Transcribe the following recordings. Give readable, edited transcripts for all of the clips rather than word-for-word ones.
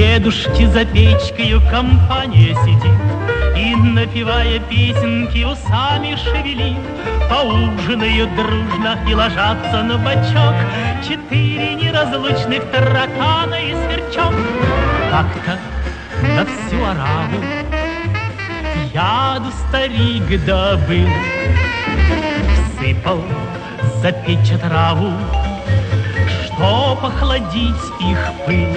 Дедушки за печкою компания сидит и, напевая песенки, усами шевелит. Поужинают дружно и ложатся на бочок 4 неразлучных таракана и сверчок. Как-то на всю ораву яду старик добыл, всыпал за печь отраву, чтоб охладить их пыл.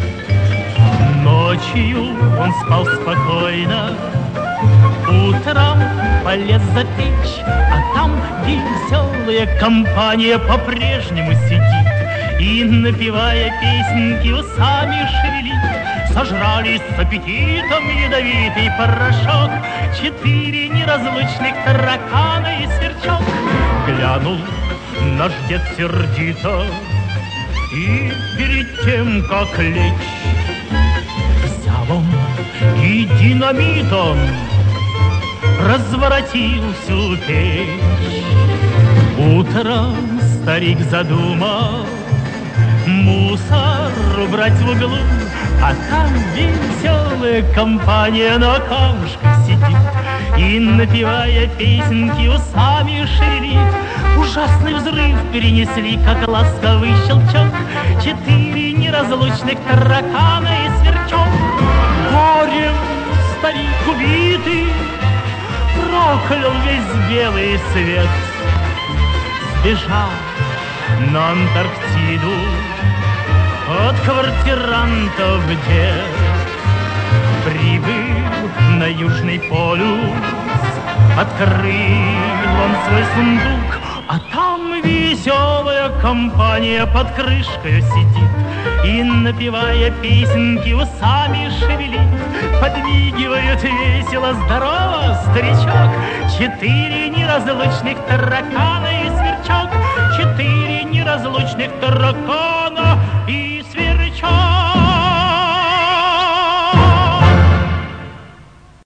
Ночью он спал спокойно, утром полез за печь, а там веселая компания по-прежнему сидит и, напевая песенки, усами шевелит. Сожрали с аппетитом ядовитый порошок 4 неразлучных таракана и сверчок. Глянул наш дед сердито и перед тем, как лечь, взял он и динамитом разворотил всю печь. Утром старик задумал мусор убрать в углу, а там веселая компания на камушках сидит и, напевая песенки, усами шевелит. Ужасный взрыв перенесли, как ласковый щелчок 4 неразлучных таракана и сверчок. Горем старик убитый проклял весь белый свет, сбежал на Антарктиду от квартирантов дед. Прибыл на Южный полюс, открыл он свой сундук, а там веселая компания под крышкой сидит и, напевая песенки, усами шевелит. Подмигивают весело: здорово, старичок! 4 неразлучных таракана и сверчок, 4 неразлучных таракана